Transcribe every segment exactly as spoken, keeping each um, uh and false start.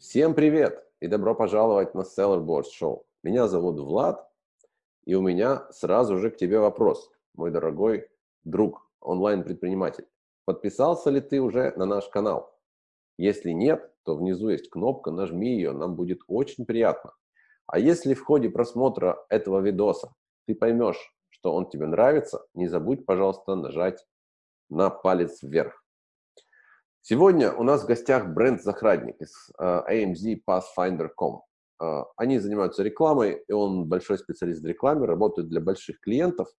Всем привет и добро пожаловать на Seller Board Show. Меня зовут Влад, и у меня сразу же к тебе вопрос, мой дорогой друг, онлайн-предприниматель. Подписался ли ты уже на наш канал? Если нет, то внизу есть кнопка, нажми ее, нам будет очень приятно. А если в ходе просмотра этого видоса ты поймешь, что он тебе нравится, не забудь, пожалуйста, нажать на палец вверх. Сегодня у нас в гостях бренд Захрадник из uh, эй эм зет Pathfinder точка ком. Uh, они занимаются рекламой, и он большой специалист в рекламе, работает для больших клиентов.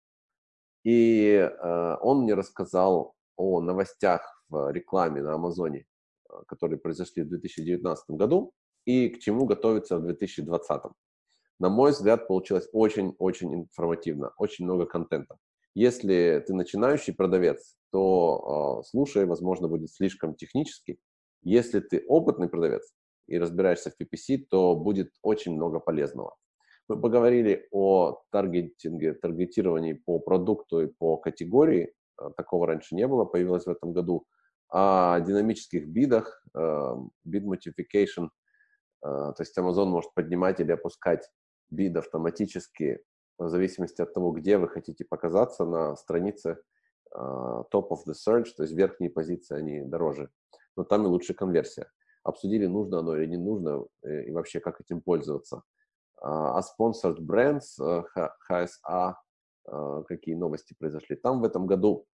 И uh, он мне рассказал о новостях в рекламе на Амазоне, uh, которые произошли в две тысячи девятнадцатом году, и к чему готовиться в две тысячи двадцатом. На мой взгляд, получилось очень-очень информативно, очень много контента. Если ты начинающий продавец, то э, слушай, возможно, будет слишком технически. Если ты опытный продавец и разбираешься в пи пи си, то будет очень много полезного. Мы поговорили о таргетинге, таргетировании по продукту и по категории. Э, такого раньше не было, появилось в этом году. О динамических бидах, э, bid modification. Э, то есть Amazon может поднимать или опускать бид автоматически в зависимости от того, где вы хотите показаться на странице uh, top of the search, то есть верхние позиции, они дороже, но там и лучше конверсия. Обсудили, нужно оно или не нужно, и вообще как этим пользоваться. Uh, а Sponsored Brands, uh, эйч эс эй, uh, какие новости произошли там в этом году,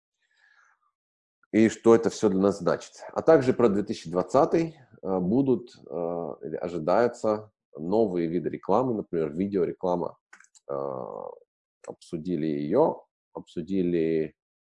и что это все для нас значит. А также про две тысячи двадцатый uh, будут, uh, или ожидаются новые виды рекламы, например, видеореклама. Uh, обсудили ее, обсудили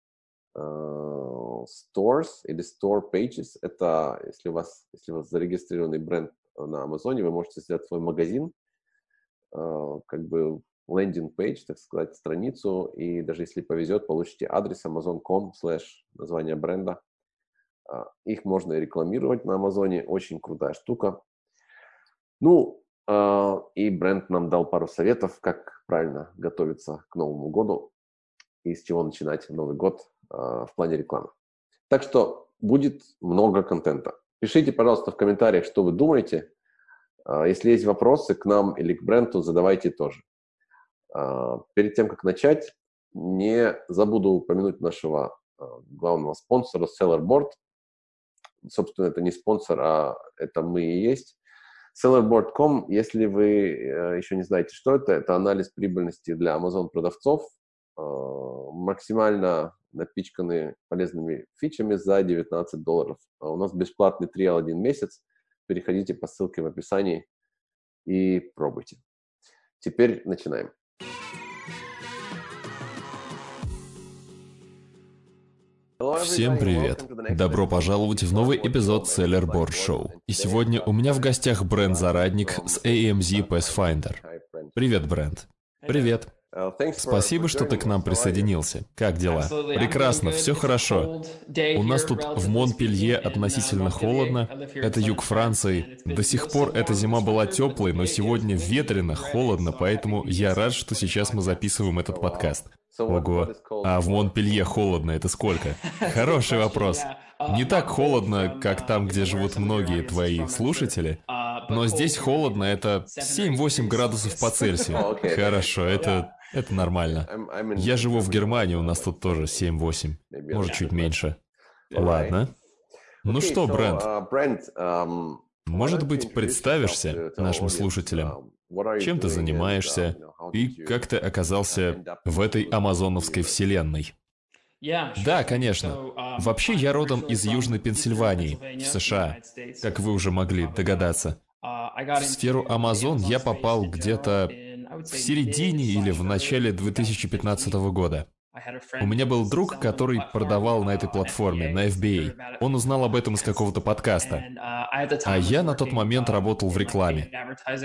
uh, stores или store pages. Это если у вас, если у вас зарегистрированный бренд на Амазоне, вы можете сделать свой магазин, uh, как бы лендинг-пейдж, так сказать, страницу, и даже если повезет, получите адрес amazon точка ком слэш название бренда. Uh, их можно и рекламировать на Амазоне, очень крутая штука. Ну, Uh, и бренд нам дал пару советов, как правильно готовиться к Новому году и с чего начинать Новый год uh, в плане рекламы. Так что будет много контента. Пишите, пожалуйста, в комментариях, что вы думаете. Uh, если есть вопросы к нам или к бренду, задавайте тоже. Uh, перед тем, как начать, не забуду упомянуть нашего uh, главного спонсора Seller Board. Собственно, это не спонсор, а это мы и есть. Seller Board точка ком, если вы э, еще не знаете, что это, это анализ прибыльности для Amazon продавцов, э, максимально напичканы полезными фичами за девятнадцать долларов. А у нас бесплатный триал один месяц. Переходите по ссылке в описании и пробуйте. Теперь начинаем. Всем привет! Добро пожаловать в новый эпизод Seller Board Show. И сегодня у меня в гостях бренд Захрадник с эй эм зет Pathfinder. Привет, бренд. Привет. Спасибо, что ты к нам присоединился. Как дела? Прекрасно, все хорошо. У нас тут в Монпелье относительно холодно. Это юг Франции. До сих пор эта зима была теплой, но сегодня ветрено, холодно, поэтому я рад, что сейчас мы записываем этот подкаст. Ого. А в Монпелье холодно это сколько? Хороший вопрос. Не так холодно, как там, где живут многие твои слушатели, но здесь холодно, это семь-восемь градусов по Цельсию. Хорошо, это, это нормально. Я живу в Германии, у нас тут тоже семь-восемь, может чуть меньше. Ладно. Ну что, бренд, может быть, представишься нашим слушателям? Чем ты занимаешься и как ты оказался в этой амазоновской вселенной? Да, конечно. Вообще я родом из Южной Пенсильвании, в США, как вы уже могли догадаться. В сферу Amazon я попал где-то в середине или в начале две тысячи пятнадцатого года. У меня был друг, который продавал на этой платформе, на эф би эй. Он узнал об этом из какого-то подкаста. А я на тот момент работал в рекламе.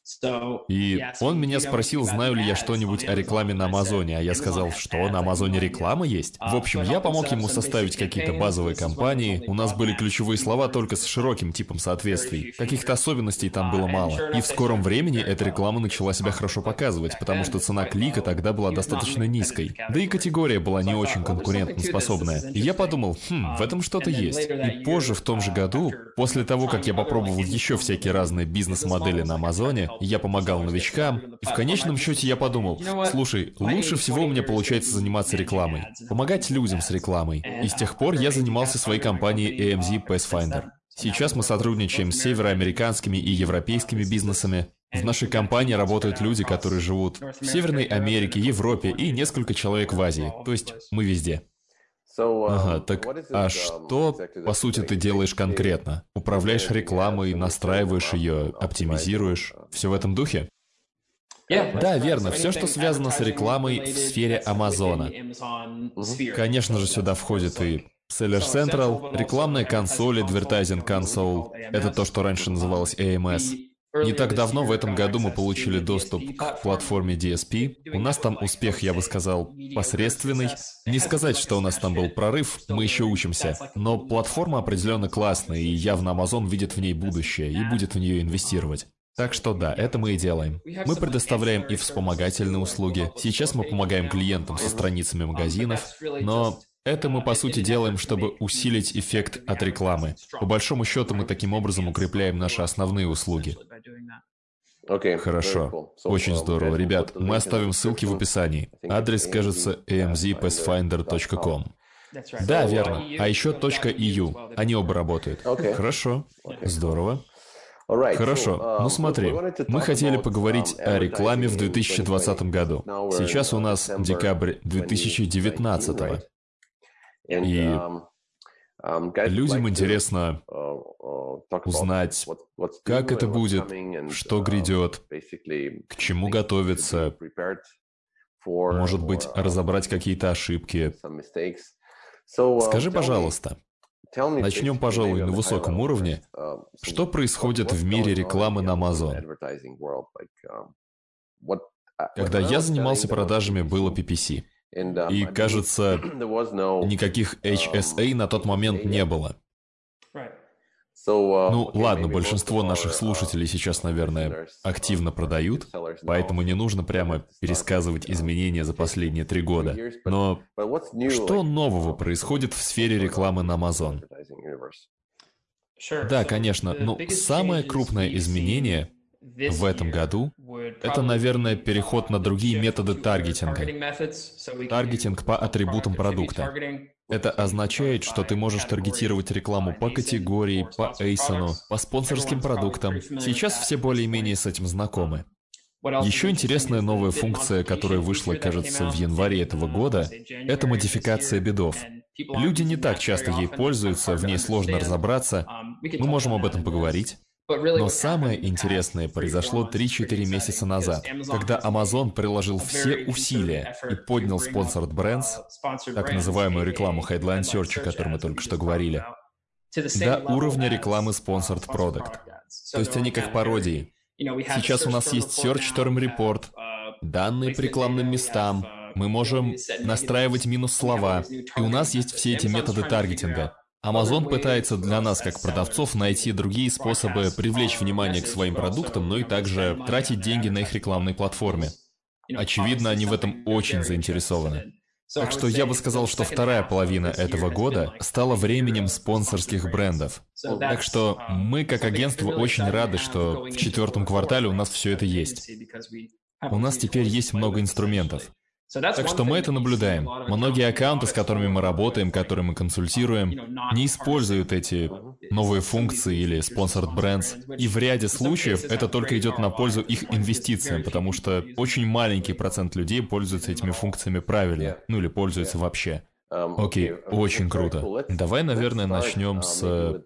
И он меня спросил, знаю ли я что-нибудь о рекламе на Амазоне, а я сказал, что на Амазоне реклама есть. В общем, я помог ему составить какие-то базовые кампании, у нас были ключевые слова только с широким типом соответствий, каких-то особенностей там было мало. И в скором времени эта реклама начала себя хорошо показывать, потому что цена клика тогда была достаточно низкой. Да и категория была не очень конкурентоспособная. И я подумал, хм, в этом что-то есть. И позже, в том же году, после того, как я попробовал еще всякие разные бизнес-модели на Амазоне, я помогал новичкам, и в конечном счете я подумал, слушай, лучше всего у меня получается заниматься рекламой, помогать людям с рекламой. И с тех пор я занимался своей компанией эй эм зи Pathfinder. Сейчас мы сотрудничаем с североамериканскими и европейскими бизнесами. В нашей компании работают люди, которые живут в Северной Америке, Европе и несколько человек в Азии. То есть мы везде. Ага, так а что, по сути, ты делаешь конкретно? Управляешь рекламой, настраиваешь ее, оптимизируешь? Все в этом духе? Да, верно. Все, что связано с рекламой в сфере Амазона. Конечно же, сюда входит и Seller Central, рекламная консоль, Advertising Console. Это то, что раньше называлось эй эм эс. Не так давно, в этом году, мы получили доступ к платформе ди эс пи. У нас там успех, я бы сказал, посредственный. Не сказать, что у нас там был прорыв, мы еще учимся. Но платформа определенно классная, и явно Amazon видит в ней будущее и будет в нее инвестировать. Так что да, это мы и делаем. Мы предоставляем и вспомогательные услуги. Сейчас мы помогаем клиентам со страницами магазинов, но это мы, по сути, делаем, чтобы усилить эффект от рекламы. По большому счету, мы таким образом укрепляем наши основные услуги. Хорошо. Очень здорово. Ребят, мы оставим ссылки в описании. Адрес, кажется, эй эм зи pathfinder точка ком. Да, верно. А еще .eu. Они оба работают. Хорошо. Здорово. Хорошо, ну смотри, мы хотели поговорить о рекламе в две тысячи двадцатом году. Сейчас у нас декабрь две тысячи девятнадцатого. И людям интересно узнать, как это будет, что грядет, к чему готовиться, может быть, разобрать какие-то ошибки. Скажи, пожалуйста, начнем, пожалуй, на высоком уровне. Что происходит в мире рекламы на Amazon? Когда я занимался продажами, было пи пи си. И, кажется, никаких эйч эс эй на тот момент не было. Ну, ладно, большинство наших слушателей сейчас, наверное, активно продают, поэтому не нужно прямо пересказывать изменения за последние три года. Но что нового происходит в сфере рекламы на Amazon? Да, конечно, но самое крупное изменение в этом году — это, наверное, переход на другие методы таргетинга. Таргетинг по атрибутам продукта. Это означает, что ты можешь таргетировать рекламу по категории, по эйсону, по спонсорским продуктам. Сейчас все более-менее с этим знакомы. Еще интересная новая функция, которая вышла, кажется, в январе этого года, это модификация бидов. Люди не так часто ей пользуются, в ней сложно разобраться. Мы можем об этом поговорить. Но самое интересное произошло три-четыре месяца назад, когда Amazon приложил все усилия и поднял Sponsored Brands, так называемую рекламу Headline Search, о которой мы только что говорили, до уровня рекламы Sponsored Product. То есть они как пародии. Сейчас у нас есть Search Term Report, данные по рекламным местам, мы можем настраивать минус-слова, и у нас есть все эти методы таргетинга. Amazon пытается для нас, как продавцов, найти другие способы привлечь внимание к своим продуктам, но и также тратить деньги на их рекламной платформе. Очевидно, они в этом очень заинтересованы. Так что я бы сказал, что вторая половина этого года стала временем спонсорских брендов. Так что мы, как агентство, очень рады, что в четвертом квартале у нас все это есть. У нас теперь есть много инструментов. Так что мы это наблюдаем. Многие аккаунты, с которыми мы работаем, которые мы консультируем, не используют эти новые функции или sponsored brands. И в ряде случаев это только идет на пользу их инвестициям, потому что очень маленький процент людей пользуются этими функциями правильно, ну или пользуются вообще. Окей, очень круто. Давай, наверное, начнем с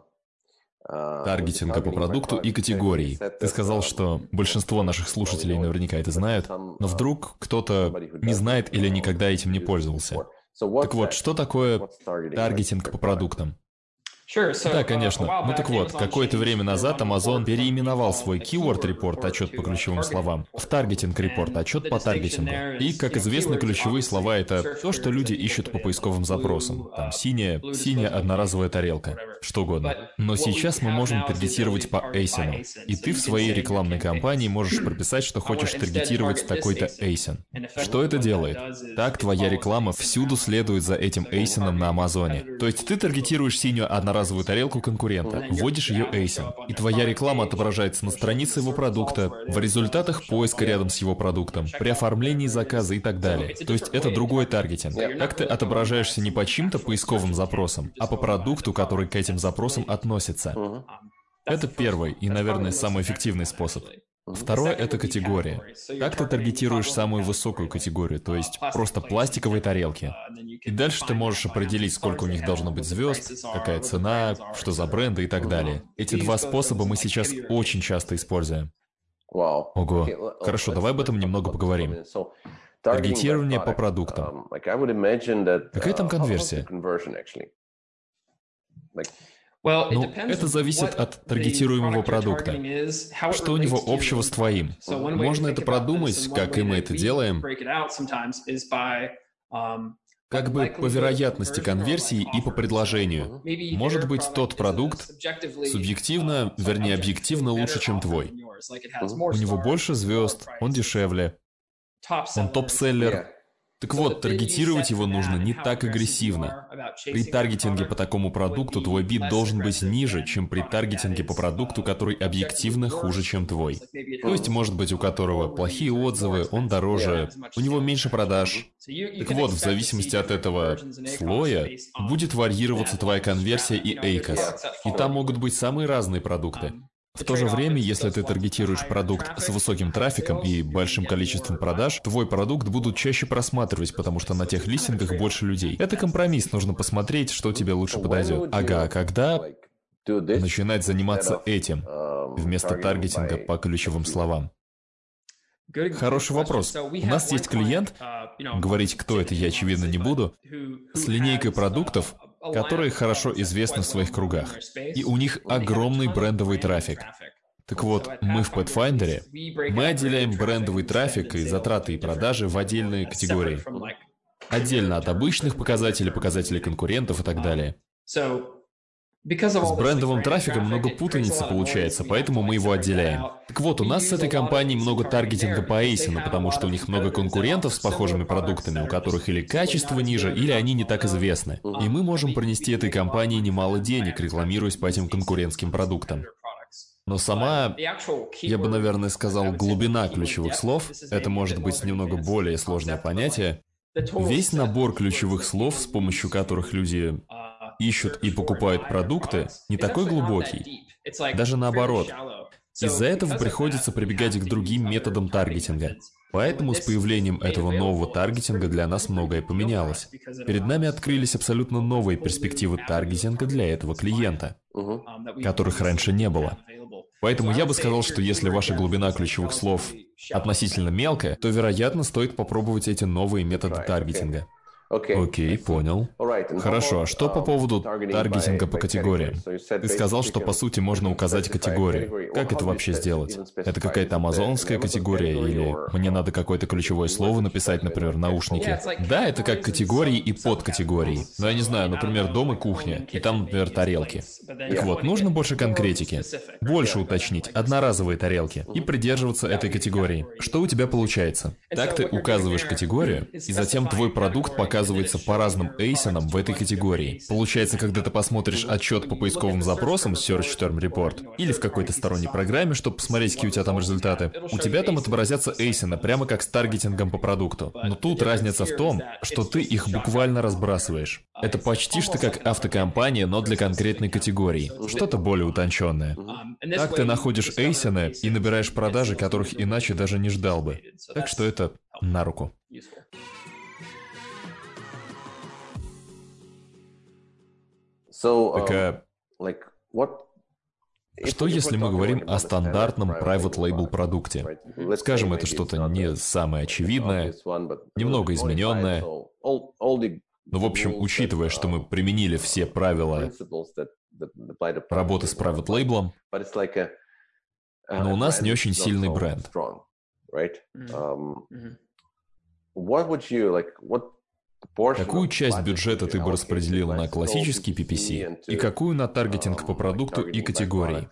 таргетинга по продукту и категории. Ты сказал, что большинство наших слушателей наверняка это знают, но вдруг кто-то не знает или никогда этим не пользовался. Так вот, что такое таргетинг по продуктам? Да, конечно. Ну так вот, какое-то время назад Amazon переименовал свой Keyword Report, отчет по ключевым словам, в Targeting Report, отчет по таргетингу. И, как известно, ключевые слова — это то, что люди ищут по поисковым запросам. Там синяя, синяя одноразовая тарелка, что угодно. Но сейчас мы можем таргетировать по эйсинам. И ты в своей рекламной кампании можешь прописать, что хочешь таргетировать такой-то эйсин. Что это делает? Так твоя реклама всюду следует за этим эйсином на Амазоне. То есть ты таргетируешь синюю одноразовую тарелку конкурента, вводишь ее эйсин, и твоя реклама отображается на странице его продукта, в результатах поиска рядом с его продуктом, при оформлении заказа и так далее. То есть это другой таргетинг. Так ты отображаешься не по чьим-то поисковым запросам, а по продукту, который к этим запросам относится. Это первый и, наверное, самый эффективный способ. Второе — это категория. Как ты таргетируешь самую высокую категорию, то есть просто пластиковые тарелки. И дальше ты можешь определить, сколько у них должно быть звезд, какая цена, что за бренды и так далее. Эти два способа мы сейчас очень часто используем. Ого. Хорошо, давай об этом немного поговорим. Таргетирование по продуктам. Какая там конверсия? Ну, это зависит от таргетируемого продукта. Что у него общего с твоим? Можно это продумать, как и мы это делаем, как бы по вероятности конверсии и по предложению. Может быть, тот продукт субъективно, вернее, объективно лучше, чем твой. У него больше звезд, он дешевле, он топ-селлер. Так вот, таргетировать его нужно не так агрессивно. При таргетинге по такому продукту твой бит должен быть ниже, чем при таргетинге по продукту, который объективно хуже, чем твой. То есть, может быть, у которого плохие отзывы, он дороже, у него меньше продаж. Так вот, в зависимости от этого слоя будет варьироваться твоя конверсия и эйкос. И там могут быть самые разные продукты. В то же время, если ты таргетируешь продукт с высоким трафиком и большим количеством продаж, твой продукт будут чаще просматривать, потому что на тех листингах больше людей. Это компромисс, нужно посмотреть, что тебе лучше подойдет. Ага, а когда начинать заниматься этим, вместо таргетинга по ключевым словам? Хороший вопрос. У нас есть клиент, говорить, кто это, я, очевидно, не буду, с линейкой продуктов, которые хорошо известны в своих кругах. И у них огромный брендовый трафик. Так вот, мы в Pathfinder, мы отделяем брендовый трафик и затраты и продажи в отдельные категории. Отдельно от обычных показателей, показателей конкурентов и так далее. С брендовым трафиком много путаницы получается, поэтому мы его отделяем. Так вот, у нас с этой компанией много таргетинга по эйсину, потому что у них много конкурентов с похожими продуктами, у которых или качество ниже, или они не так известны. И мы можем принести этой компании немало денег, рекламируясь по этим конкурентским продуктам. Но сама, я бы, наверное, сказал, глубина ключевых слов, это может быть немного более сложное понятие, весь набор ключевых слов, с помощью которых люди ищут и покупают продукты, не такой глубокий. Даже наоборот. Из-за этого приходится прибегать к другим методам таргетинга. Поэтому с появлением этого нового таргетинга для нас многое поменялось. Перед нами открылись абсолютно новые перспективы таргетинга для этого клиента, которых раньше не было. Поэтому я бы сказал, что если ваша глубина ключевых слов относительно мелкая, то, вероятно, стоит попробовать эти новые методы таргетинга. Окей, понял. Хорошо, а что по поводу таргетинга по категориям? Ты сказал, что по сути можно указать категорию. Как это вообще сделать? Это какая-то амазонская категория или мне надо какое-то ключевое слово написать, например, наушники? Да, это как категории и подкатегории. Но я не знаю, например, дом и кухня, и там, например, тарелки. Так вот, нужно больше конкретики. Больше уточнить, одноразовые тарелки, и придерживаться этой категории. Что у тебя получается? Так ты указываешь категорию, и затем твой продукт показывает оказывается по разным эйсинам в этой категории. Получается, когда ты посмотришь отчет по поисковым запросам Search Term Report или в какой-то сторонней программе, чтобы посмотреть, какие у тебя там результаты, у тебя там отобразятся эйсины, прямо как с таргетингом по продукту. Но тут разница в том, что ты их буквально разбрасываешь. Это почти что как автокомпания, но для конкретной категории. Что-то более утонченное. Так ты находишь эйсины и набираешь продажи, которых иначе даже не ждал бы. Так что это на руку. Так, а что если мы говорим о стандартном private label продукте? Скажем, это что-то не самое очевидное, немного измененное. Ну, в общем, учитывая, что мы применили все правила работы с private label, но у нас не очень сильный бренд. Какую часть бюджета ты бы распределил на классический пи пи си и какую на таргетинг по продукту и категории?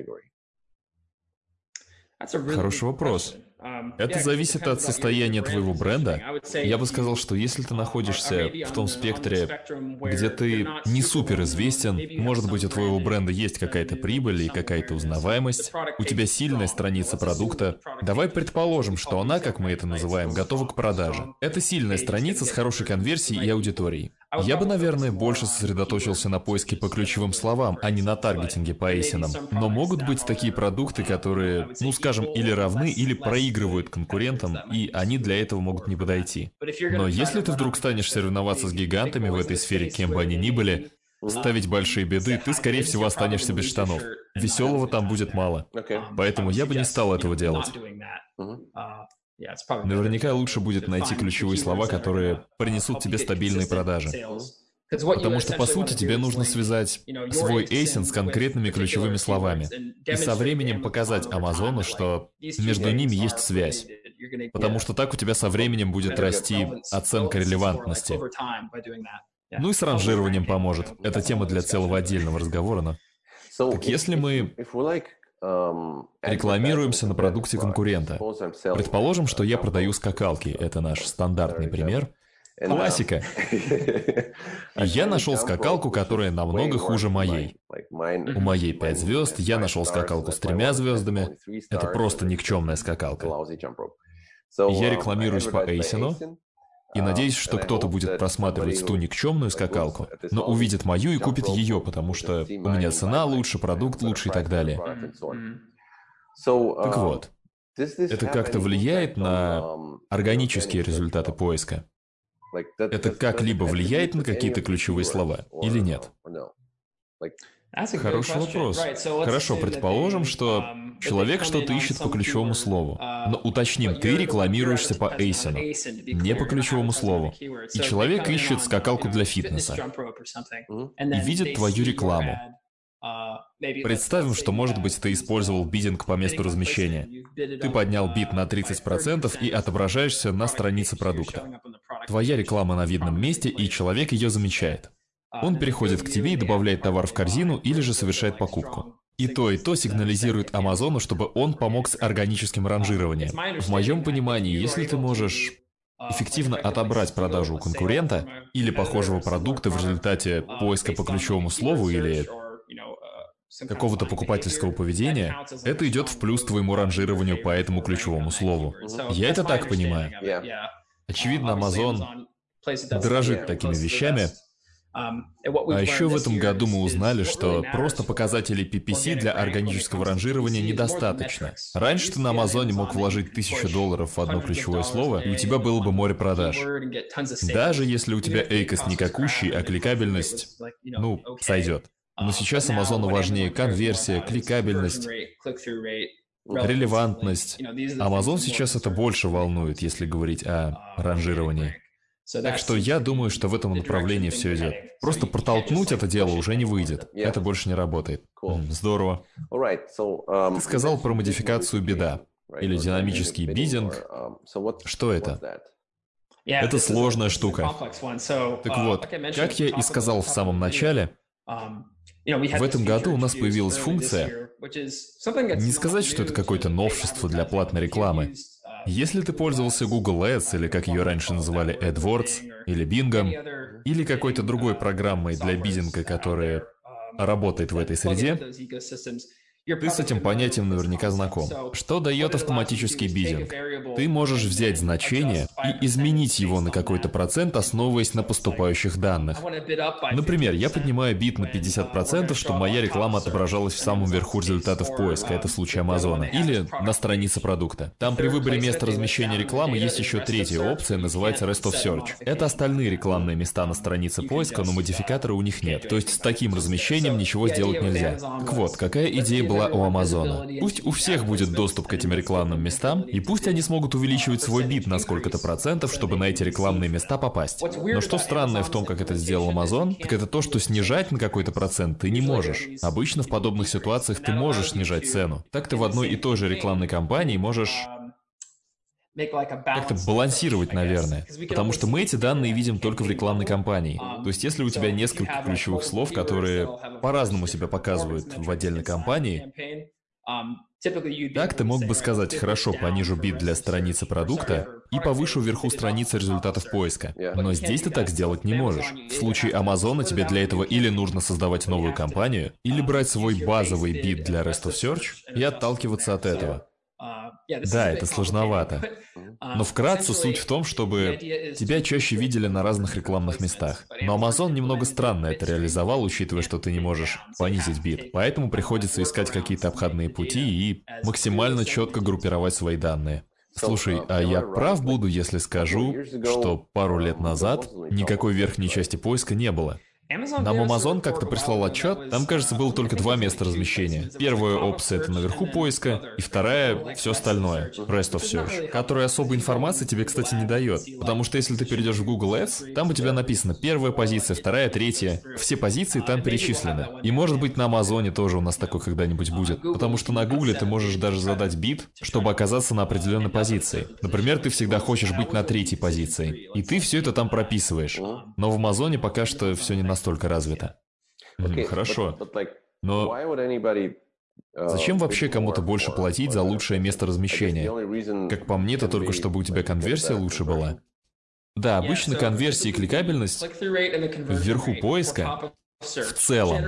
Хороший вопрос. Это зависит от состояния твоего бренда. Я бы сказал, что если ты находишься в том спектре, где ты не супер известен, может быть, у твоего бренда есть какая-то прибыль и какая-то узнаваемость, у тебя сильная страница продукта, давай предположим, что она, как мы это называем, готова к продаже. Это сильная страница с хорошей конверсией и аудиторией. Я бы, наверное, больше сосредоточился на поиске по ключевым словам, а не на таргетинге по эйсинам. Но могут быть такие продукты, которые, ну скажем, или равны, или проигрывают конкурентам, и они для этого могут не подойти. Но если ты вдруг станешь соревноваться с гигантами в этой сфере, кем бы они ни были, ставить большие беды, ты, скорее всего, останешься без штанов. Веселого там будет мало. Поэтому я бы не стал этого делать. Наверняка лучше будет найти ключевые слова, которые принесут тебе стабильные продажи. Потому что, по сути, тебе нужно связать свой эйсин с конкретными ключевыми словами. И со временем показать Амазону, что между ними есть связь. Потому что так у тебя со временем будет расти оценка релевантности. Ну и с ранжированием поможет. Это тема для целого отдельного разговора, но... Так если мы рекламируемся на продукте конкурента. Предположим, что я продаю скакалки. Это наш стандартный пример. Классика. И я нашел скакалку, которая намного хуже моей. У моей пять звезд, я нашел скакалку с тремя звездами. Это просто никчемная скакалка. И я рекламируюсь по эйсину. И надеюсь, что кто-то будет просматривать ту никчемную скакалку, но увидит мою и купит ее, потому что у меня цена лучше, продукт лучше и так далее. Так вот, это как-то влияет на органические результаты поиска? Это как-либо влияет на какие-то ключевые слова или нет? Хороший вопрос. Хорошо, предположим, что человек что-то ищет по ключевому слову. Но уточним, ты рекламируешься по эйсину, не по ключевому слову. И человек ищет скакалку для фитнеса. И видит твою рекламу. Представим, что, может быть, ты использовал биддинг по месту размещения. Ты поднял бит на тридцать процентов и отображаешься на странице продукта. Твоя реклама на видном месте, и человек ее замечает. Он переходит к тебе и добавляет товар в корзину или же совершает покупку. И то, и то сигнализирует Амазону, чтобы он помог с органическим ранжированием. В моем понимании, если ты можешь эффективно отобрать продажу у конкурента или похожего продукта в результате поиска по ключевому слову или какого-то покупательского поведения, это идет в плюс твоему ранжированию по этому ключевому слову. Я это так понимаю. Очевидно, Amazon дорожит такими вещами. А еще в этом году мы узнали, что просто показателей пи пи си для органического ранжирования недостаточно. Раньше ты на Амазоне мог вложить тысячу долларов в одно ключевое слово, и у тебя было бы море продаж. Даже если у тебя эйкос никакущий, а кликабельность, ну, сойдет. Но сейчас Амазону важнее конверсия, кликабельность, релевантность. Amazon сейчас это больше волнует, если говорить о ранжировании. Так что я думаю, что в этом направлении все идет. Просто протолкнуть это дело уже не выйдет. Это больше не работает. Здорово. Ты сказал про модификацию бида или динамический биддинг. Что это? Это сложная штука. Так вот, как я и сказал в самом начале, в этом году у нас появилась функция, не сказать, что это какое-то новшество для платной рекламы. Если ты пользовался Google Ads, или как ее раньше называли AdWords, или Bing, или какой-то другой программой для биддинга, которая работает в этой среде, ты с этим понятием наверняка знаком. Что дает автоматический биддинг? Ты можешь взять значение и изменить его на какой-то процент, основываясь на поступающих данных. Например, я поднимаю бит на пятьдесят процентов, чтобы моя реклама отображалась в самом верху результатов поиска, это в случае Амазона, или на странице продукта. Там при выборе места размещения рекламы есть еще третья опция, называется Rest of Search. Это остальные рекламные места на странице поиска, но модификатора у них нет. То есть с таким размещением ничего сделать нельзя. Так вот, какая идея была у Амазона? Пусть у всех будет доступ к этим рекламным местам, и пусть они смогут увеличивать свой бит на сколько-то процентов, чтобы на эти рекламные места попасть. Но что странное в том, как это сделал Amazon, так это то, что снижать на какой-то процент ты не можешь. Обычно в подобных ситуациях ты можешь снижать цену. Так ты в одной и той же рекламной кампании можешь как-то балансировать, наверное. Потому что мы эти данные видим только в рекламной кампании. То есть, если у тебя несколько ключевых слов, которые по-разному себя показывают в отдельной кампании, так ты мог бы сказать: хорошо, понижу бит для страницы продукта и повышу вверху страницы результатов поиска. Но здесь ты так сделать не можешь. В случае Амазона тебе для этого или нужно создавать новую кампанию, или брать свой базовый бит для Rest of Search и отталкиваться от этого. Да, это сложновато. Но вкратце суть в том, чтобы тебя чаще видели на разных рекламных местах. Но Amazon немного странно это реализовал, учитывая, что ты не можешь понизить бит. Поэтому приходится искать какие-то обходные пути и максимально четко группировать свои данные. Слушай, а я прав буду, если скажу, что пару лет назад никакой верхней части поиска не было? Нам Amazon как-то прислал отчет, там, кажется, было только два места размещения. Первая опция — это наверху поиска, и вторая — все остальное, Rest of Search, которая особой информации тебе, кстати, не дает. Потому что если ты перейдешь в Google Ads, там у тебя написано первая позиция, вторая, третья. Все позиции там перечислены. И может быть на Амазоне тоже у нас такое когда-нибудь будет. Потому что на Гугле ты можешь даже задать бит, чтобы оказаться на определенной позиции. Например, ты всегда хочешь быть на третьей позиции. И ты все это там прописываешь. Но в Амазоне пока что все не настолько настолько развито. Okay, Хорошо. But, but like, но anybody, uh, зачем вообще кому-то больше платить за лучшее место размещения? Как по мне, это только чтобы у тебя конверсия лучше была. Да, обычно конверсия и кликабельность вверху поиска в целом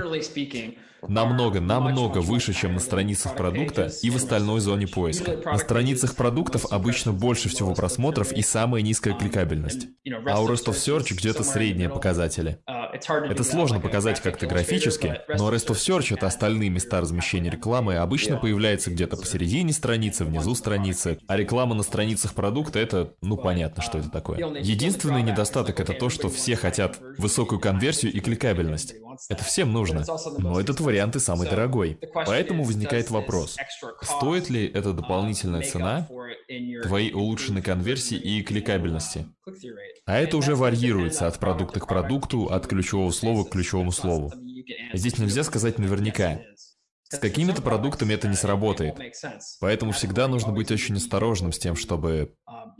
намного-намного выше, чем на страницах продукта и в остальной зоне поиска. На страницах продуктов обычно больше всего просмотров и самая низкая кликабельность. А у Rest of Search где-то средние показатели. Это сложно показать как-то графически, но Rest of Search — это остальные места размещения рекламы, обычно появляется где-то посередине страницы, внизу страницы, а реклама на страницах продукта — это, ну, понятно, что это такое. Единственный недостаток — это то, что все хотят высокую конверсию и кликабельность. Это всем нужно, но этот вариант и самый дорогой. Поэтому возникает вопрос, стоит ли эта дополнительная цена твоей улучшенной конверсии и кликабельности? А это уже варьируется от продукта к продукту, от ключевого слова к ключевому слову. Здесь нельзя сказать наверняка. С какими-то продуктами это не сработает. Поэтому всегда нужно быть очень осторожным с тем, чтобы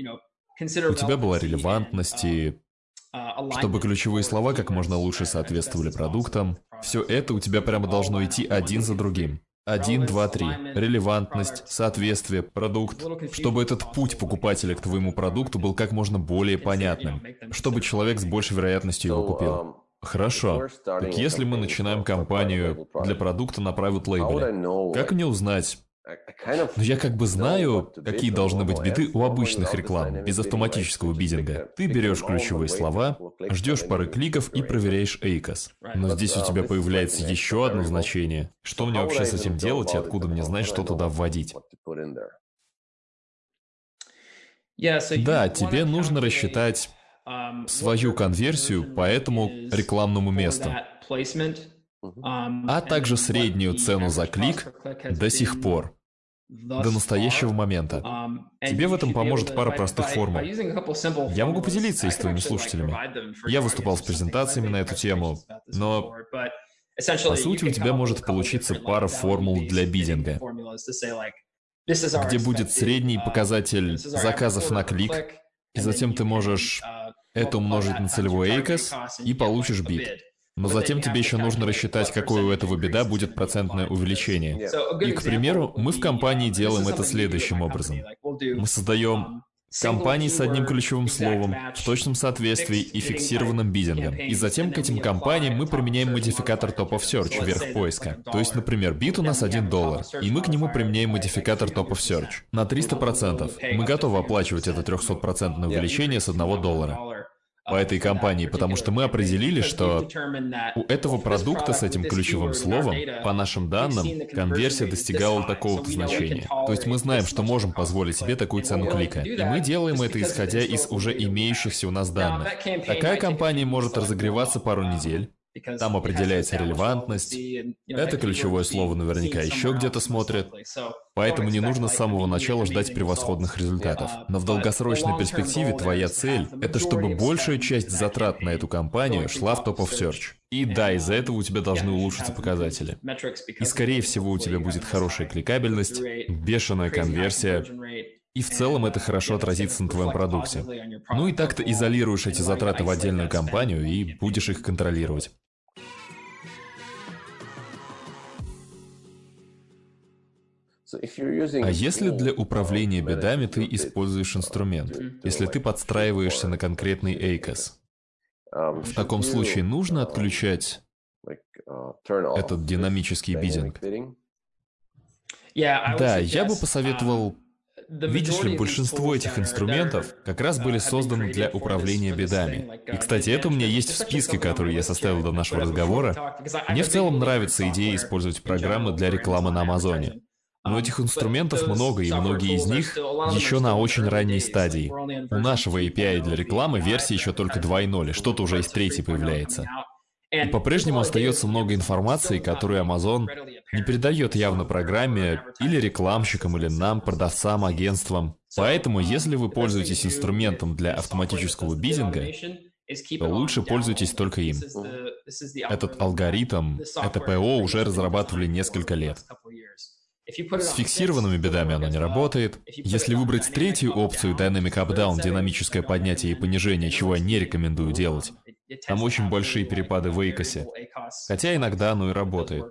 у тебя была релевантность и чтобы ключевые слова как можно лучше соответствовали продуктам. Все это у тебя прямо должно идти один за другим. Один, два, три. Релевантность, соответствие, продукт. Чтобы этот путь покупателя к твоему продукту был как можно более понятным. Чтобы человек с большей вероятностью его купил. Хорошо. Так если мы начинаем кампанию для продукта на private label, как мне узнать? Но я как бы знаю, какие должны быть биты у обычных реклам, без автоматического биддинга. Ты берешь ключевые слова, ждешь пары кликов и проверяешь эйкос. Но здесь у тебя появляется еще одно значение. Что мне вообще с этим делать и откуда мне знать, что туда вводить? Да, тебе нужно рассчитать свою конверсию по этому рекламному месту, а также среднюю цену за клик до сих пор, до настоящего момента. Тебе в этом поможет пара простых формул. Я могу поделиться и с твоими слушателями. Я выступал с презентациями на эту тему, но по сути у тебя может получиться пара формул для биддинга, где будет средний показатель заказов на клик, и затем ты можешь это умножить на целевой эйкос и получишь бит. Но затем тебе еще нужно рассчитать, какое у этого бида будет процентное увеличение. И, к примеру, мы в компании делаем это следующим образом. Мы создаем кампании с одним ключевым словом, в точном соответствии и фиксированным биддингом. И затем к этим кампаниям мы применяем модификатор Top of Search, верх поиска. То есть, например, бит у нас один доллар, и мы к нему применяем модификатор Top of Search на триста процентов. Мы готовы оплачивать это трехсотпроцентное увеличение с одного доллара по этой компании, потому что мы определили, что у этого продукта с этим ключевым словом, по нашим данным, конверсия достигала такого-то значения. То есть мы знаем, что можем позволить себе такую цену клика. И мы делаем это, исходя из уже имеющихся у нас данных. Такая кампания может разогреваться пару недель, Там определяется релевантность. Это ключевое слово наверняка еще где-то смотрят. Поэтому не нужно с самого начала ждать превосходных результатов. Но в долгосрочной перспективе твоя цель – это чтобы большая часть затрат на эту кампанию шла в Top of Search. И да, из-за этого у тебя должны улучшиться показатели. И скорее всего у тебя будет хорошая кликабельность, бешеная конверсия. И в целом это хорошо отразится на твоем продукте. Ну и так ты изолируешь эти затраты в отдельную компанию и будешь их контролировать. А если для управления бедами ты используешь инструмент? Если ты подстраиваешься на конкретный эйкос, в таком случае нужно отключать этот динамический биддинг? Да, я бы посоветовал... Видишь ли, большинство этих инструментов как раз были созданы для управления бедами. И, кстати, это у меня есть в списке, который я составил до нашего разговора. Мне в целом нравится идея использовать программы для рекламы на Амазоне. Но этих инструментов много, и многие из них еще на очень ранней стадии. У нашего эй пи ай для рекламы версия еще только два и ноль, что-то уже из третьей появляется. И по-прежнему остается много информации, которую Amazon не передает явно программе или рекламщикам, или нам, продавцам, агентствам. Поэтому, если вы пользуетесь инструментом для автоматического биддинга, то лучше пользуйтесь только им. Этот алгоритм, это ПО уже разрабатывали несколько лет. С фиксированными бедами оно не работает. Если выбрать третью опцию Dynamic Up-Down, динамическое поднятие и понижение, чего я не рекомендую делать, там очень большие перепады в эйкосе. Хотя иногда оно и работает.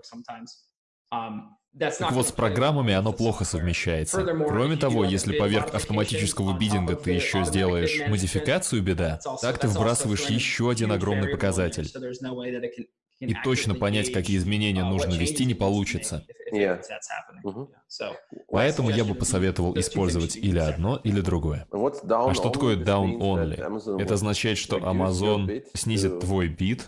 Так вот, с программами оно плохо совмещается. Кроме того, если поверх автоматического биддинга ты еще сделаешь модификацию беда, так ты вбрасываешь еще один огромный показатель. И точно понять, какие изменения нужно ввести, не получится. Yeah. Uh-huh. Поэтому я бы посоветовал использовать или одно, или другое. А что такое down only? Это означает, что Amazon снизит твой бит.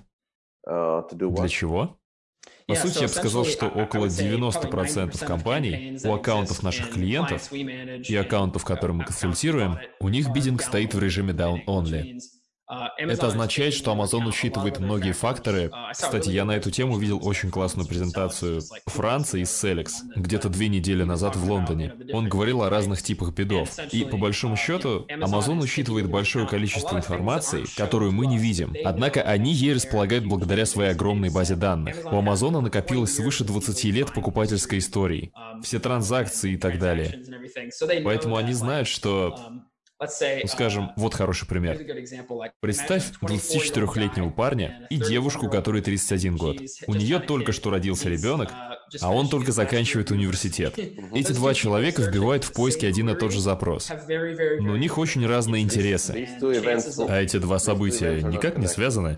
Для чего? По сути, я бы сказал, что около девяноста процентов компаний, у аккаунтов наших клиентов и аккаунтов, которые мы консультируем, у них биддинг стоит в режиме down only. Это означает, что Amazon учитывает многие факторы. Кстати, я на эту тему видел очень классную презентацию Франции из Селекс, где-то две недели назад в Лондоне. Он говорил о разных типах бидов. И по большому счету, Amazon учитывает большое количество информации, которую мы не видим. Однако они ей располагают благодаря своей огромной базе данных. У Amazon накопилось свыше двадцати лет покупательской истории, все транзакции и так далее. Поэтому они знают, что... Ну, скажем, вот хороший пример. Представь двадцатичетырёхлетнего парня и девушку, которой тридцать один год. У нее только что родился ребенок, а он только заканчивает университет. Эти два человека вбивают в поиске один и тот же запрос. Но у них очень разные интересы. А эти два события никак не связаны?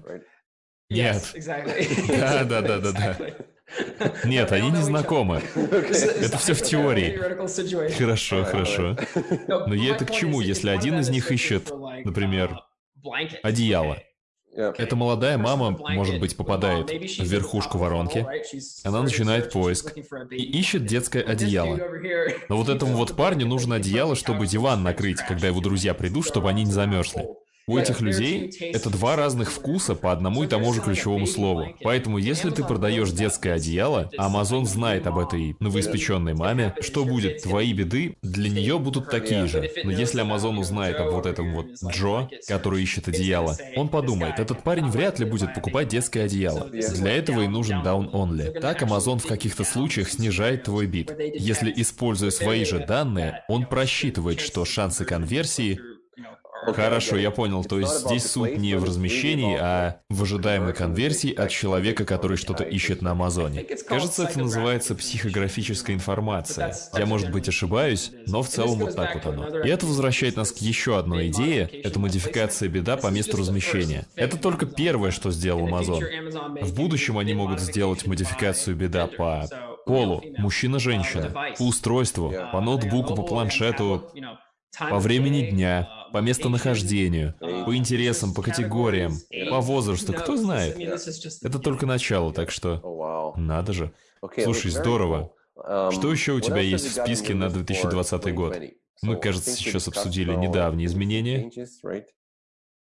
Нет. Да, да, да, да, да. Нет, они не знакомы. Это все в теории. Хорошо, хорошо. Но я это к чему, если один из них ищет, например, одеяло? Эта молодая мама, может быть, попадает в верхушку воронки. Она начинает поиск и ищет детское одеяло. Но вот этому вот парню нужно одеяло, чтобы диван накрыть, когда его друзья придут, чтобы они не замерзли. У этих людей это два разных вкуса по одному и тому же ключевому слову. Поэтому, если ты продаешь детское одеяло, Amazon знает об этой новоиспеченной маме, что будет? Твои беды для нее будут такие же. Но если Amazon узнает об вот этом вот Джо, который ищет одеяло, он подумает, этот парень вряд ли будет покупать детское одеяло. Для этого и нужен down only. Так Amazon в каких-то случаях снижает твой бит. Если, используя свои же данные, он просчитывает, что шансы конверсии... Хорошо, я понял. То есть здесь суть не в размещении, а в ожидаемой конверсии от человека, который что-то ищет на Амазоне. Кажется, это называется психографическая информация. Я, может быть, ошибаюсь, но в целом вот так вот оно. И это возвращает нас к еще одной идее. Это модификация беда по месту размещения. Это только первое, что сделал Amazon. В будущем они могут сделать модификацию беда по полу, мужчина-женщина, по устройству, по ноутбуку, по планшету, по времени дня, по местонахождению, по интересам, по категориям, по возрасту, кто знает. Это только начало, так что надо же. Слушай, здорово. Что еще у тебя есть в списке на две тысячи двадцатый год? Мы, кажется, сейчас обсудили недавние изменения.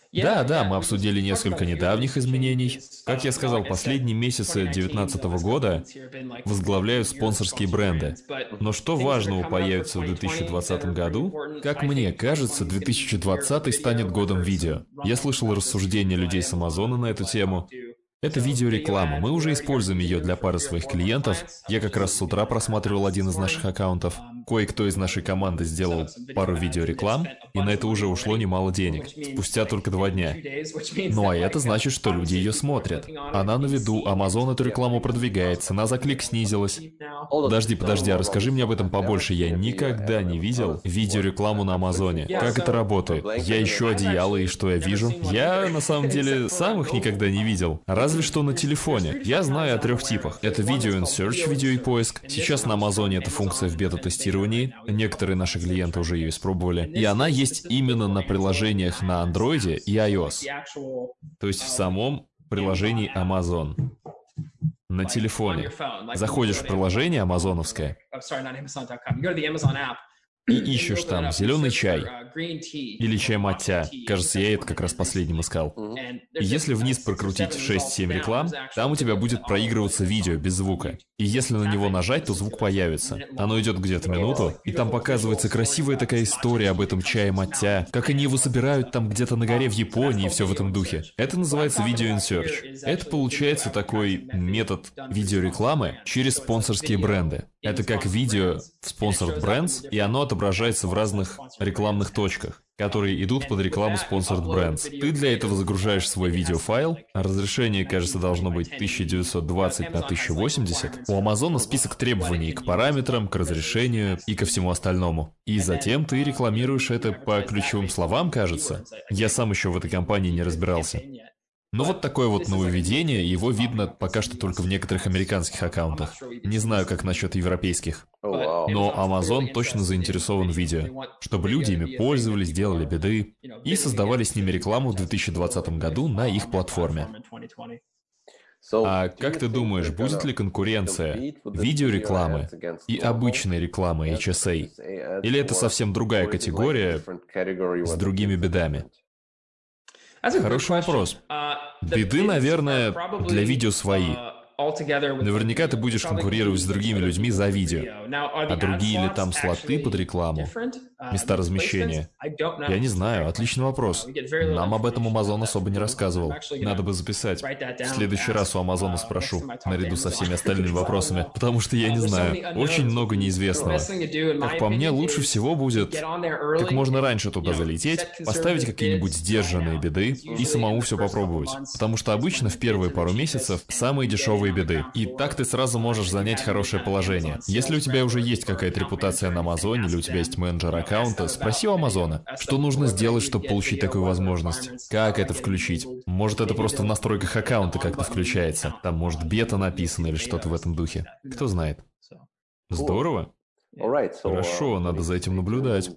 Да, да, мы обсудили несколько недавних изменений. Как я сказал, последние месяцы две тысячи девятнадцатого года возглавляют спонсорские бренды. Но что важного появится в две тысячи двадцатом году? Как мне кажется, две тысячи двадцатый станет годом видео. Я слышал рассуждения людей с Амазона на эту тему. Это видеореклама. Мы уже используем ее для пары своих клиентов. Я как раз с утра просматривал один из наших аккаунтов. Кое-кто из нашей команды сделал пару видеореклам, и на это уже ушло немало денег. Спустя только два дня. Ну а это значит, что люди ее смотрят. Она на виду, Amazon эту рекламу продвигает, цена за клик снизилась. Подожди, подожди, а расскажи мне об этом побольше. Я никогда не видел видеорекламу на Амазоне. Как это работает? Я ищу одеяло, и что я вижу? Я, на самом деле, сам их никогда не видел. Разве что на телефоне. Я знаю о трех типах. Это Video in Search, видео и поиск. Сейчас на Амазоне эта функция в бета-тестировании. Некоторые наши клиенты уже ее испробовали. И она есть именно на приложениях на Android и iOS. То есть в самом приложении Amazon. На телефоне. Заходишь в приложение амазоновское и ищешь там зеленый чай или чай маття. Кажется, я это как раз последним искал. И если вниз прокрутить шесть-семь реклам, там у тебя будет проигрываться видео без звука. И если на него нажать, то звук появится. Оно идет где-то минуту, и там показывается красивая такая история об этом чае маття, как они его собирают там где-то на горе в Японии и все в этом духе. Это называется Video in Search. Это получается такой метод видеорекламы через спонсорские бренды. Это как видео в Sponsored Brands, и оно отображается в разных рекламных точках, которые идут под рекламу Sponsored Brands. Ты для этого загружаешь свой видеофайл, а разрешение, кажется, должно быть тысяча девятьсот двадцать на тысяча восемьдесят. У Амазона список требований к параметрам, к разрешению и ко всему остальному. И затем ты рекламируешь это по ключевым словам, кажется. Я сам еще в этой компании не разбирался. Но вот такое вот нововведение, его видно пока что только в некоторых американских аккаунтах. Не знаю, как насчет европейских. Но Amazon точно заинтересован в видео, чтобы люди ими пользовались, делали биды и создавали с ними рекламу в две тысячи двадцатом году на их платформе. А как ты думаешь, будет ли конкуренция видеорекламы и обычной рекламы эйч эс эй? Или это совсем другая категория с другими бедами? Хороший вопрос. Биды, наверное, для видео свои. Наверняка ты будешь конкурировать с другими людьми за видео. А другие ли там слоты под рекламу? Места размещения? Я не знаю, отличный вопрос. Нам об этом Amazon особо не рассказывал. Надо бы записать. В следующий раз у Амазона спрошу, наряду со всеми остальными вопросами, потому что я не знаю. Очень много неизвестного. Как по мне, лучше всего будет как можно раньше туда залететь, поставить какие-нибудь сдержанные биды и самому все попробовать. Потому что обычно в первые пару месяцев самые дешевые беды. И так ты сразу можешь занять хорошее положение. Если у тебя уже есть какая-то репутация на Амазоне, или у тебя есть менеджер аккаунта, спроси у Амазона, что нужно сделать, чтобы получить такую возможность. Как это включить? Может, это просто в настройках аккаунта как-то включается. Там, может, бета написано или что-то в этом духе. Кто знает. Здорово. Хорошо, надо за этим наблюдать.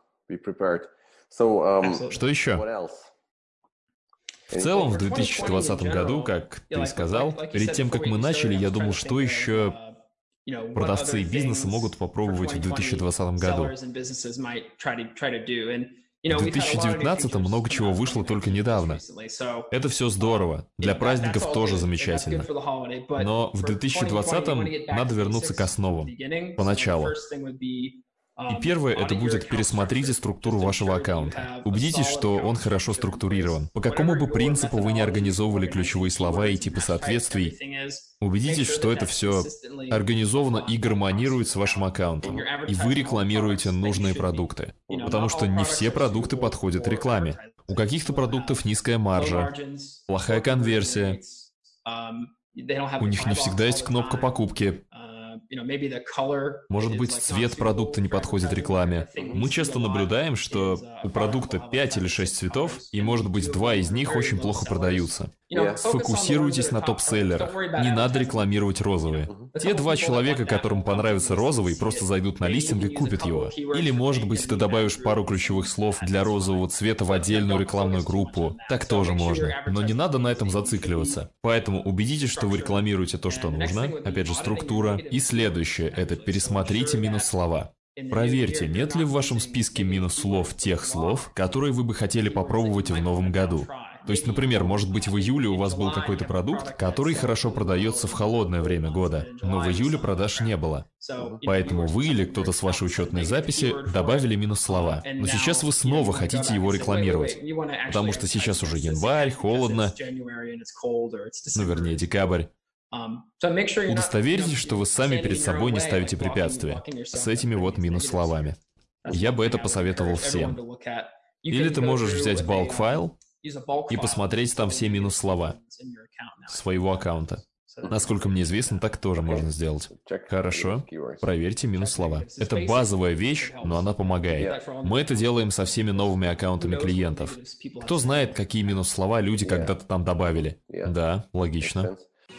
Что еще? В целом, в две тысячи двадцатом году, как ты сказал, перед тем, как мы начали, я думал, что еще продавцы и бизнесы могут попробовать в две тысячи двадцатом году. В две тысячи девятнадцатом много чего вышло только недавно. Это все здорово. Для праздников тоже замечательно. Но в две тысячи двадцатом надо вернуться к основам. Поначалу. И первое, это будет пересмотрите структуру вашего аккаунта. Убедитесь, что он хорошо структурирован. По какому бы принципу вы не организовывали ключевые слова и типы соответствий, убедитесь, что это все организовано и гармонирует с вашим аккаунтом. И вы рекламируете нужные продукты. Потому что не все продукты подходят рекламе. У каких-то продуктов низкая маржа, плохая конверсия. У них не всегда есть кнопка покупки. Может быть, цвет продукта не подходит рекламе. Мы часто наблюдаем, что у продукта пять или шесть цветов, и, может быть, два из них очень плохо продаются. Сфокусируйтесь на топ-селлерах. Не надо рекламировать розовые. Те два человека, которым понравится розовый, просто зайдут на листинг и купят его. Или, может быть, ты добавишь пару ключевых слов для розового цвета в отдельную рекламную группу. Так тоже можно. Но не надо на этом зацикливаться. Поэтому убедитесь, что вы рекламируете то, что нужно. Опять же, структура. И следующее – это пересмотрите минус слова. Проверьте, нет ли в вашем списке минус слов тех слов, которые вы бы хотели попробовать в новом году. То есть, например, может быть в июле у вас был какой-то продукт, который хорошо продается в холодное время года, но в июле продаж не было. Поэтому вы или кто-то с вашей учетной записи добавили минус слова. Но сейчас вы снова хотите его рекламировать, потому что сейчас уже январь, холодно, ну вернее декабрь. Удостоверьтесь, что вы сами перед собой не ставите препятствия с этими вот минус словами. Я бы это посоветовал всем. Или ты можешь взять bulk файл и посмотреть там все минус слова своего аккаунта. Насколько мне известно, так тоже можно сделать. Хорошо, проверьте минус слова. Это базовая вещь, но она помогает. Мы это делаем со всеми новыми аккаунтами клиентов. Кто знает, какие минус слова люди когда-то там добавили? Да, логично.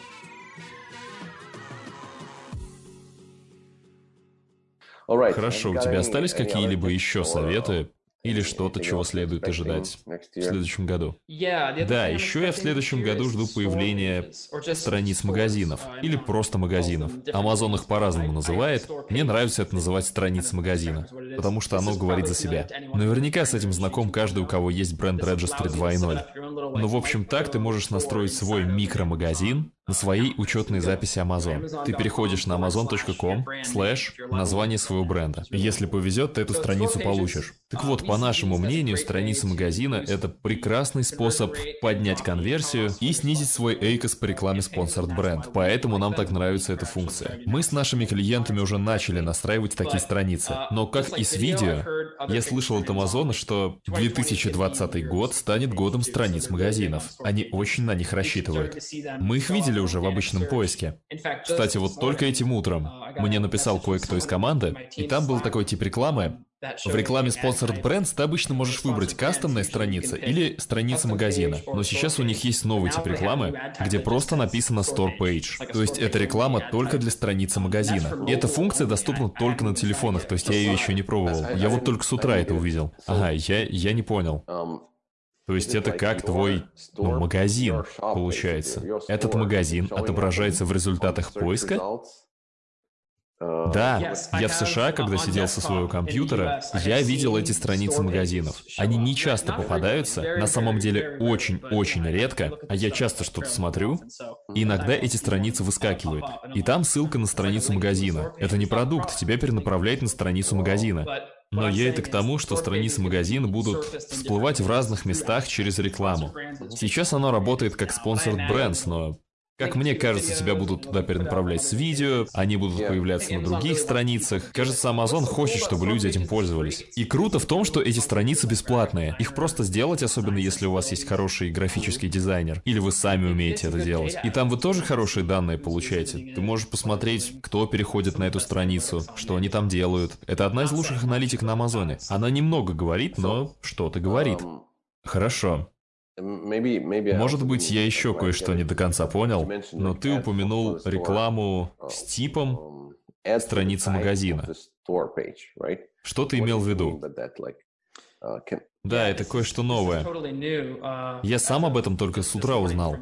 Хорошо, у тебя остались какие-либо еще советы? Или что-то, чего следует ожидать в следующем году? Да, еще я в следующем году жду появления страниц магазинов. Или просто магазинов. Amazon их по-разному называет. Мне нравится это называть страниц магазина, потому что оно говорит за себя. Наверняка с этим знаком каждый, у кого есть бренд Registry два ноль. Но в общем так ты можешь настроить свой микромагазин на своей учетной записи Amazon. Ты переходишь на amazon точка ком слэш название своего бренда. Если повезет, ты эту страницу получишь. Так вот, по нашему мнению, страница магазина – это прекрасный способ поднять конверсию и снизить свой эйкос по рекламе Sponsored Brand. Поэтому нам так нравится эта функция. Мы с нашими клиентами уже начали настраивать такие страницы. Но как и с видео, я слышал от Amazon, что две тысячи двадцатый год станет годом страниц магазинов. Они очень на них рассчитывают. Мы их видели уже в обычном поиске. Кстати, вот только этим утром мне написал кое-кто из команды, и там был такой тип рекламы. В рекламе Sponsored Brands ты обычно можешь выбрать кастомная страница или страница магазина. Но сейчас у них есть новый тип рекламы, где просто написано Store Page. То есть это реклама только для страницы магазина. И эта функция доступна только на телефонах, то есть я ее еще не пробовал. Я вот только с утра это увидел. Ага, я, я не понял. То есть это как твой, ну, магазин, получается. Этот магазин отображается в результатах поиска? Да, я в США, когда сидел со своего компьютера, я видел эти страницы магазинов. Они не часто попадаются, на самом деле очень-очень редко, а я часто что-то смотрю, и иногда эти страницы выскакивают. И там ссылка на страницу магазина. Это не продукт, тебя перенаправляет на страницу магазина. Но я это к тому, что страницы магазина будут всплывать в разных местах через рекламу. Сейчас оно работает как Sponsored Brands, но... Как мне кажется, тебя будут туда перенаправлять с видео, они будут появляться на других страницах. Кажется, Amazon хочет, чтобы люди этим пользовались. И круто в том, что эти страницы бесплатные. Их просто сделать, особенно если у вас есть хороший графический дизайнер. Или вы сами умеете это делать. И там вы тоже хорошие данные получаете. Ты можешь посмотреть, кто переходит на эту страницу, что они там делают. Это одна из лучших аналитик на Амазоне. Она немного говорит, но что-то говорит. Хорошо. Может быть, я еще кое-что не до конца понял, но ты упомянул рекламу с типом страницы магазина. Что ты имел в виду? Да, это кое-что новое. Я сам об этом только с утра узнал.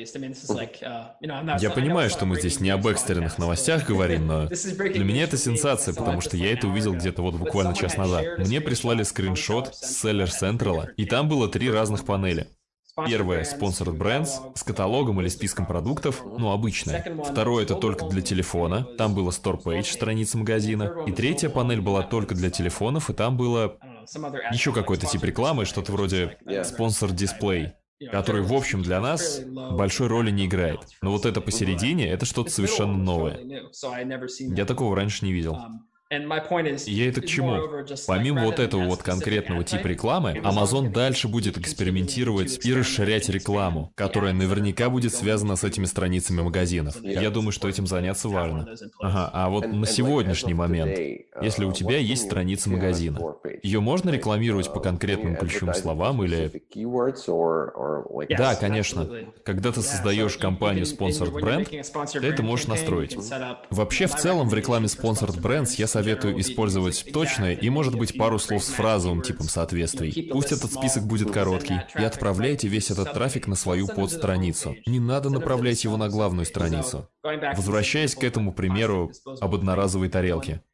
Я понимаю, что мы здесь не об экстренных новостях говорим, но для меня это сенсация, потому что я это увидел где-то вот буквально час назад. Мне прислали скриншот с Seller Central, и там было три разных панели. Первое — Sponsored Brands с каталогом или списком продуктов, ну, обычное. Второе — это только для телефона, там было Store Page, страница магазина. И третья панель была только для телефонов, и там было еще какой-то тип рекламы, что-то вроде Sponsored Display, который, в общем, для нас большой роли не играет. Но вот это посередине — это что-то совершенно новое. Я такого раньше не видел. И я это к чему? Помимо вот этого вот конкретного типа рекламы, Amazon дальше будет экспериментировать и расширять рекламу, которая наверняка будет связана с этими страницами магазинов. Я думаю, что этим заняться важно. Ага, а вот на сегодняшний момент, если у тебя есть страница магазина, ее можно рекламировать по конкретным ключевым словам или... Да, конечно. Когда ты создаешь компанию Sponsored Brand, ты это можешь настроить. Вообще, в целом, в рекламе Sponsored Brands я советую использовать точное и, может быть, пару слов с фразовым типом соответствий. Пусть этот список будет короткий, и отправляйте весь этот трафик на свою подстраницу. Не надо направлять его на главную страницу. Возвращаясь к этому примеру об одноразовой тарелке.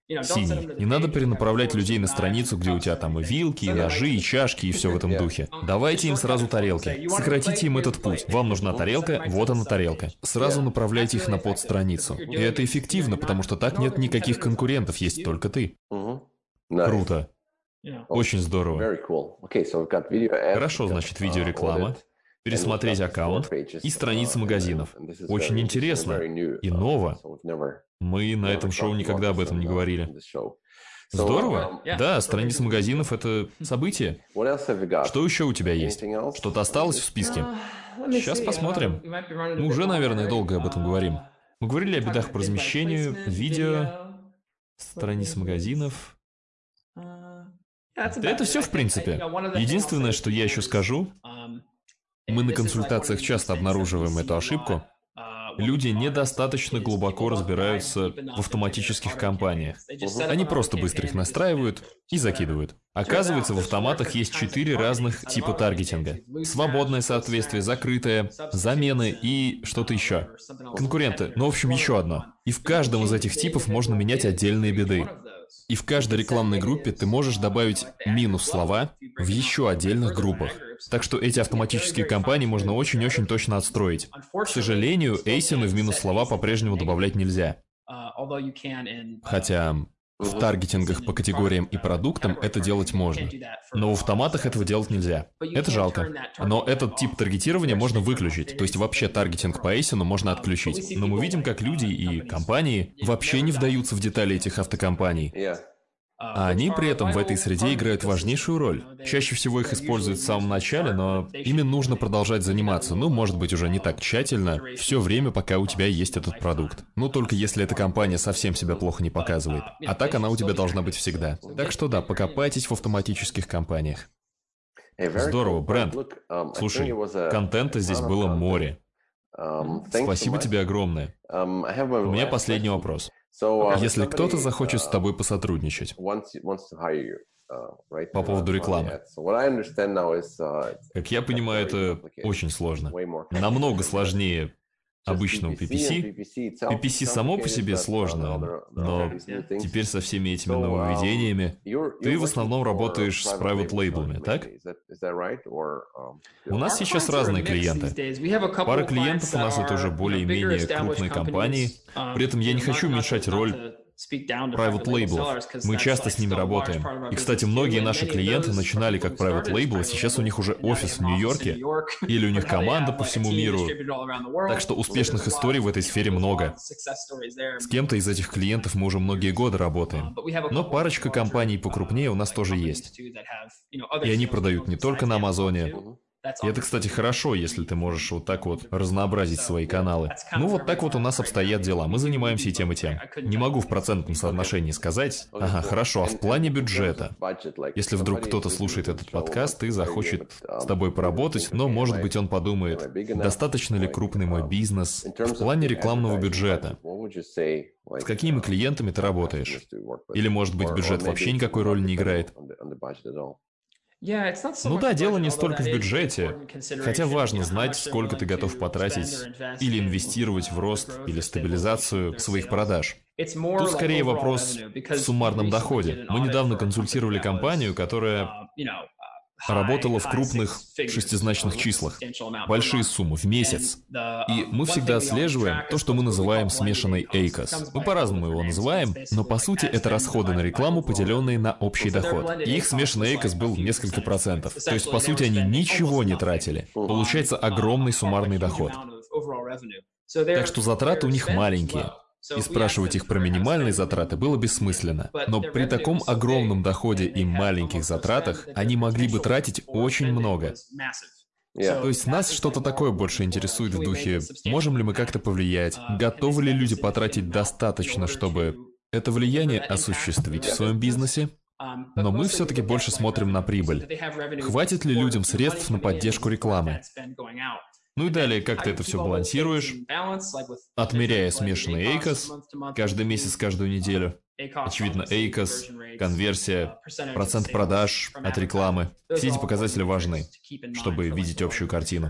Синий. Не надо перенаправлять людей на страницу, где у тебя там и вилки, и ножи, и чашки, и все в этом духе. Давайте им сразу тарелки. Сократите им этот путь. Вам нужна тарелка, вот она тарелка. Сразу направляйте их на подстраницу. И это эффективно, потому что так нет никаких конкурентов, есть только ты. Круто. Очень здорово. Хорошо, значит, видеореклама. Пересмотреть аккаунт и страницы магазинов. Очень интересно и ново. Мы на этом шоу никогда об этом не говорили. Здорово. Да, страницы магазинов – это событие. Что еще у тебя есть? Что-то осталось в списке? Сейчас посмотрим. Мы уже, наверное, долго об этом говорим. Мы говорили о бедах по размещению, видео, страниц магазинов. Да это все, в принципе. Единственное, что я еще скажу, мы на консультациях часто обнаруживаем эту ошибку. Люди недостаточно глубоко разбираются в автоматических кампаниях. Они просто быстро их настраивают и закидывают. Оказывается, в автоматах есть четыре разных типа таргетинга. Свободное соответствие, закрытое, замены и что-то еще. Конкуренты. Ну, в общем, еще одно. И в каждом из этих типов можно менять отдельные биды. И в каждой рекламной группе ты можешь добавить минус слова в еще отдельных группах. Так что эти автоматические кампании можно очень-очень точно отстроить. К сожалению, эйсины в минус слова по-прежнему добавлять нельзя. Хотя в таргетингах по категориям и продуктам это делать можно. Но в автоматах этого делать нельзя. Это жалко. Но этот тип таргетирования можно выключить. То есть вообще таргетинг по эйсину можно отключить. Но мы видим, как люди и компании вообще не вдаются в детали этих автокомпаний. А они при этом в этой среде играют важнейшую роль. Чаще всего их используют в самом начале, но ими нужно продолжать заниматься. Ну, может быть, уже не так тщательно, все время, пока у тебя есть этот продукт. Ну, только если эта компания совсем себя плохо не показывает. А так она у тебя должна быть всегда. Так что да, покопайтесь в автоматических компаниях. Здорово, Брент. Слушай, контента здесь было море. Спасибо тебе огромное. У меня последний вопрос. Если кто-то захочет с тобой посотрудничать по поводу рекламы, как я понимаю, это очень сложно. Намного сложнее обычного пи пи си. пи пи си само по себе сложно, но теперь со всеми этими нововведениями ты в основном работаешь с private лейблами, так? У нас сейчас разные клиенты. Пара клиентов у нас это уже более-менее крупные компании. При этом я не хочу уменьшать роль private лейблов. Мы часто с ними работаем. И, кстати, многие наши клиенты начинали как private лейблы, а сейчас у них уже офис в Нью-Йорке, или у них команда по всему миру. Так что успешных историй в этой сфере много. С кем-то из этих клиентов мы уже многие годы работаем. Но парочка компаний покрупнее у нас тоже есть. И они продают не только на Амазоне. И это, кстати, хорошо, если ты можешь вот так вот разнообразить свои каналы. Ну, вот так вот у нас обстоят дела. Мы занимаемся и тем, и тем. Не могу в процентном соотношении сказать. Ага, хорошо, а в плане бюджета? Если вдруг кто-то слушает этот подкаст и захочет с тобой поработать, но, может быть, он подумает, достаточно ли крупный мой бизнес в плане рекламного бюджета? С какими клиентами ты работаешь? Или, может быть, бюджет вообще никакой роли не играет? Ну да, дело не столько в бюджете, хотя важно знать, сколько ты готов потратить или инвестировать в рост или стабилизацию своих продаж. Тут скорее вопрос в суммарном доходе. Мы недавно консультировали компанию, которая работала в крупных шестизначных числах. Большие суммы в месяц. И мы всегда отслеживаем то, что мы называем смешанный эй кос. Мы по-разному его называем, но по сути это расходы на рекламу, поделенные на общий доход. И их смешанный эй кос был несколько процентов. То есть по сути они ничего не тратили. Получается огромный суммарный доход. Так что затраты у них маленькие. И спрашивать их про минимальные затраты было бессмысленно. Но при таком огромном доходе и маленьких затратах они могли бы тратить очень много. То есть нас что-то такое больше интересует в духе, можем ли мы как-то повлиять, готовы ли люди потратить достаточно, чтобы это влияние осуществить в своем бизнесе? Но мы все-таки больше смотрим на прибыль. Хватит ли людям средств на поддержку рекламы? Ну и далее, как ты это все балансируешь, отмеряя смешанный эй кос каждый месяц, каждую неделю. Очевидно, эй кос, конверсия, процент продаж от рекламы. Все эти показатели важны, чтобы видеть общую картину.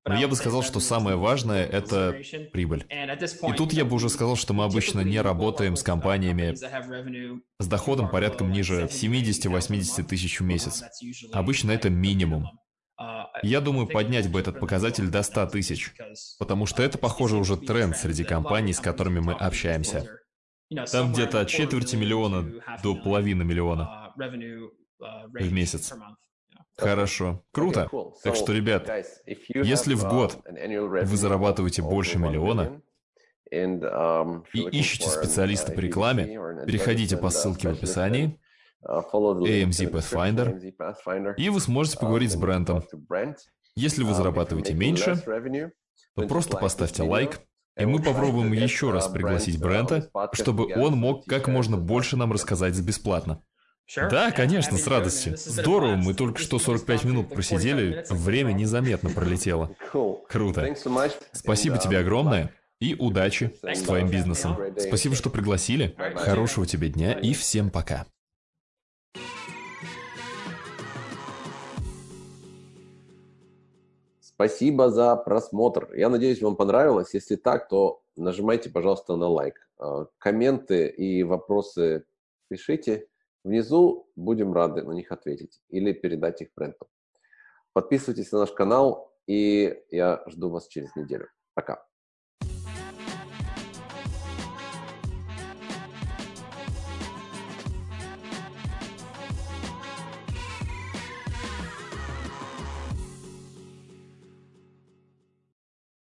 Но я бы сказал, что самое важное – это прибыль. И тут я бы уже сказал, что мы обычно не работаем с компаниями с доходом порядком ниже семидесяти-восьмидесяти тысяч в месяц. Обычно это минимум. Я думаю, поднять бы этот показатель до ста тысяч, потому что это, похоже, уже тренд среди компаний, с которыми мы общаемся. Там где-то от четверти миллиона до половины миллиона в месяц. Хорошо. Круто. Так что, ребят, если в год вы зарабатываете больше миллиона и ищете специалиста по рекламе, переходите по ссылке в описании, эй эм зет Pathfinder, и вы сможете поговорить с Брентом. Если вы зарабатываете меньше, то просто поставьте лайк, и мы попробуем еще раз пригласить Брента, чтобы он мог как можно больше нам рассказать бесплатно. Да, конечно, с радостью. Здорово, мы только что сорок пять минут просидели, время незаметно пролетело. Круто. Спасибо тебе огромное и удачи с твоим бизнесом. Спасибо, что пригласили. Хорошего тебе дня и всем пока. Спасибо за просмотр. Я надеюсь, вам понравилось. Если так, то нажимайте, пожалуйста, на лайк. Комменты и вопросы пишите. Внизу будем рады на них ответить или передать их Бренту. Подписывайтесь на наш канал, и я жду вас через неделю. Пока.